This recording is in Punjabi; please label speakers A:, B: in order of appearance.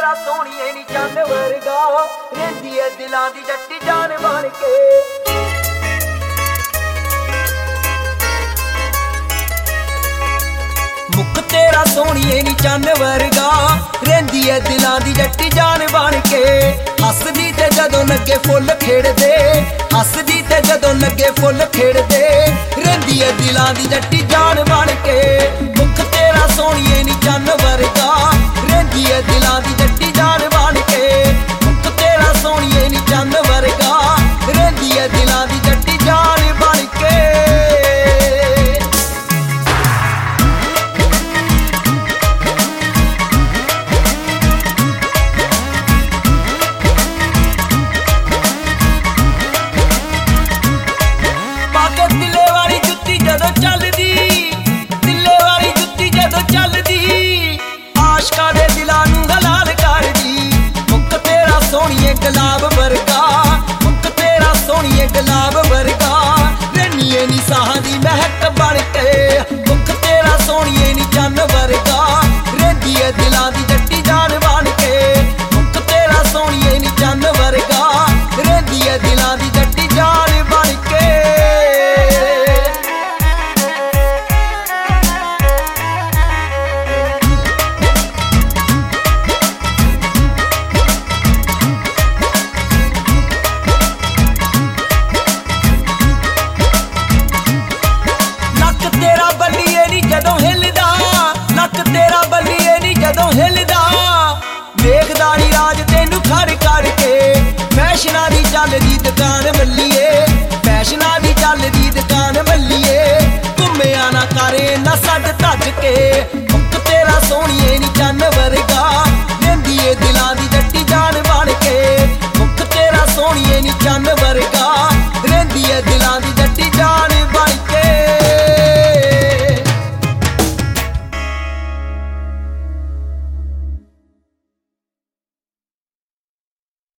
A: ਤੇਰਾ ਸੋਹਣੀਏ ਨੀ ਚੰਨ ਵਰਗਾ ਰਹਿੰਦੀ ਐ ਦਿਲਾਂ ਦੀ ਜੱਟੀ ਜਾਨ ਬਣ ਕੇ ਮੁਖ ਤੇਰਾ ਸੋਹਣੀਏ ਨੀ ਚੰਨ ਵਰਗਾ ਰਹਿੰਦੀ ਐ ਦਿਲਾਂ ਦੀ ਜੱਟੀ ਜਾਨ ਬਣ ਕੇ ਹੱਸਦੀ ਤੇ ਜਦੋਂ ਲੱਗੇ ਫੁੱਲ ਖੇੜਦੇ ਹੱਸਦੀ ਤੇ ਜਦੋਂ ਲੱਗੇ ਫੁੱਲ ਖੇੜਦੇ ਰਹਿੰਦੀ ਐ ਦਿਲਾਂ ਦੀ ਜੱਟੀ ਜਾਨ ਬਣ ਕੇ ਮੁਖ ਤੇਰਾ ਸੋਹਣੀਏ ਨੀ ਚੰਨ ਵਰਗਾ ਰਹਿੰਦੀ ਐ ਦਿਲਾਂ ਦੀ ਜੱਟੀ ਜਾਨ ਬਣ ਕੇ ਮੁਖ ਤੇਰਾ ਸੋਹਣੀਏ ਨੀ ਚੰਨ ਵਰਗਾ ਰਹਿੰਦੀ ਐ ਦਿਲਾਂ ਦੀ ਜੱਟੀ ਜਾਨ ਬਣ ਕੇ ਆਸ਼ਕਾਂ ਦੇ ਦਿਲਾਂ ਨੂੰ ਹਲਾਲ ਕਰਦੀ ਮੁਖ ਤੇਰਾ ਸੋਹਣੀਏ ਗੁਲਾਬ ਵਰਗਾ ਮੁਖ ਤੇਰਾ ਸੋਹਣੀਏ ਗੁਲਾਬ ਵਰਗਾ ਰਹਿੰਦੀ ਨੀ ਸਾਹਾਂ ਦੀ ਮਹਿਕ ਬਣ ਕੇ ਮੁਖ ਤੇਰਾ ਸੋਹਣੀਏ ਨੀ ਚੰਨ ਵਰਗਾ ਰਹਿੰਦੀ ਐ ਦਿਲਾਂ ਦੀ ਜੱਟੀ ਜਾਨ ਬਣ ਕੇ ਮੁਖ ਤੇਰਾ ਸੋਹਣੀਏ ਨੀ ਚੰਨ ਵਰਗਾ ਰਹਿੰਦੀ ਐ ਦਿਲਾਂ ਦੀ ਜੱਟੀ ਜਾਨ ਬਣ ਕੇ ਤੇਰਾ ਬੱਲੀਏ ਨੀ ਜਦੋਂ ਹਿੱਲਦਾ ਲੱਕ ਤੇਰਾ ਬੱਲੀਏ ਨੀ ਜਦੋਂ ਹਿੱਲਦਾ ਵੇਖਦਾ ਨੀ ਰਾਜ ਤੈਨੂੰ ਖੜ ਕਰਕੇ ਫੈਸ਼ਨਾਂ ਦੀ ਚੱਲਦੀ ਦੁਕਾਨ ਮੱਲੀਏ ਫੈਸ਼ਨਾਂ ਦੀ ਚੱਲਦੀ ਦੁਕਾਨ ਮੱਲੀਏ ਘੁੰਮਿਆ ਨਾ ਕਰੇ ਨਾ ਛੱਡ ਧੱਜ ਕੇ ਮੁਖ ਤੇਰਾ ਸੋਹਣੀਏ ਨੀ ਚੰਨ ਵਰਗਾ ਰਹਿੰਦੀ ਏ ਦਿਲਾਂ ਦੀ ਜੱਟੀ ਜਾਨ ਬਣ ਕੇ ਮੁਖ ਤੇਰਾ ਸੋਹਣੀਏ ਨੀ ਚੰਨ ਵਰਗਾ ਰਹਿੰਦੀ ਏ ਦਿਲਾਂ